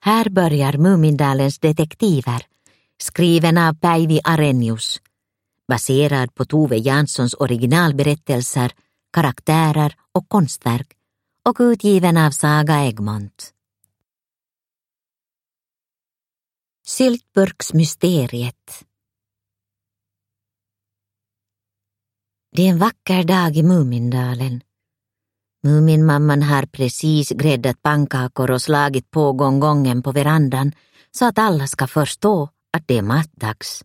Här börjar Mumindalens detektiver, skriven av Päivi Arrhenius, baserad på Tove Janssons originalberättelser, karaktärer och konstverk och utgiven av Saga Egmont. Syltburksmysteriet. Det är en vacker dag i Mumindalen. Muminmamman har precis gräddat pannkakor och slagit på gången på verandan så att alla ska förstå att det är matdags.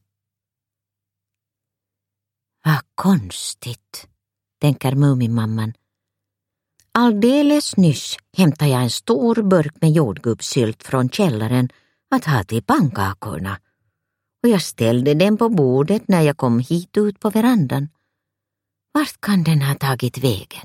Vad konstigt, tänker Muminmamman. Alldeles nyss hämtade jag en stor burk med jordgubbssylt från källaren att ha till pannkakorna och jag ställde den på bordet när jag kom hit ut på verandan. Vart kan den ha tagit vägen?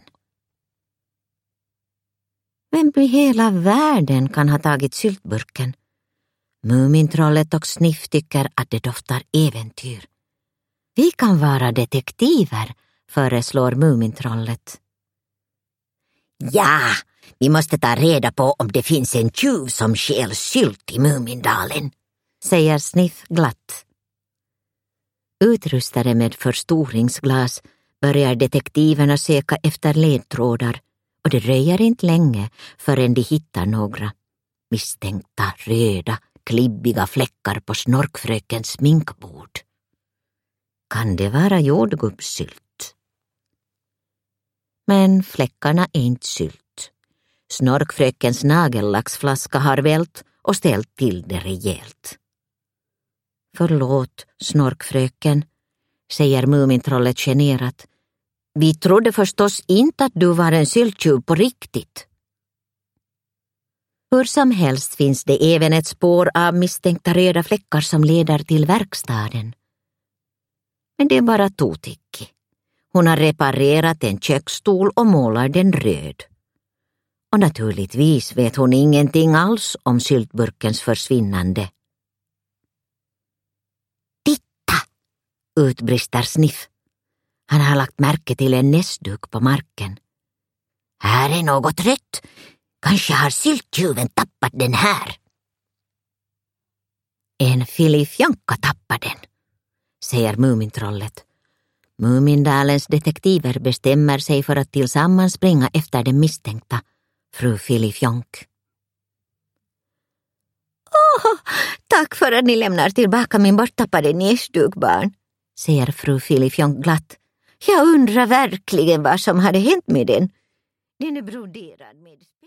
Vem i hela världen kan ha tagit syltburken? Mumintrollet och Sniff tycker att det doftar äventyr. Vi kan vara detektiver, föreslår Mumintrollet. Ja, vi måste ta reda på om det finns en tjuv som stjäl sylt i Mumindalen, säger Sniff glatt. Utrustade med förstoringsglas börjar detektiverna söka efter ledtrådar och det dröjer inte länge förrän de hittar några misstänkta röda, klibbiga fläckar på Snorkfrökens sminkbord. Kan det vara jordgubbssylt? Men fläckarna är inte sylt. Snorkfrökens nagellacksflaska har vält och ställt till det rejält. Förlåt, Snorkfröken, säger Mumintrollet generat. Vi trodde förstås inte att du var en sylttjuv på riktigt. Hur som helst finns det även ett spår av misstänkta röda fläckar som leder till verkstaden. Men det är bara Totikki. Hon har reparerat en köksstol och målar den röd. Och naturligtvis vet hon ingenting alls om syltburkens försvinnande. Titta! Utbrister Sniff. Han har lagt märke till en näsduk på marken. Här är något rött. Kanske har sylttjuven tappat den här. En filifjonka tappar den, säger Mumintrollet. Mumindalens detektiver bestämmer sig för att tillsammans springa efter den misstänkta, fru Filifjonk. Tack för att ni lämnar tillbaka min borttappade näsduk, barn, säger fru Filifjonk glatt. Jag undrar verkligen vad som hade hänt med den. Den är broderad med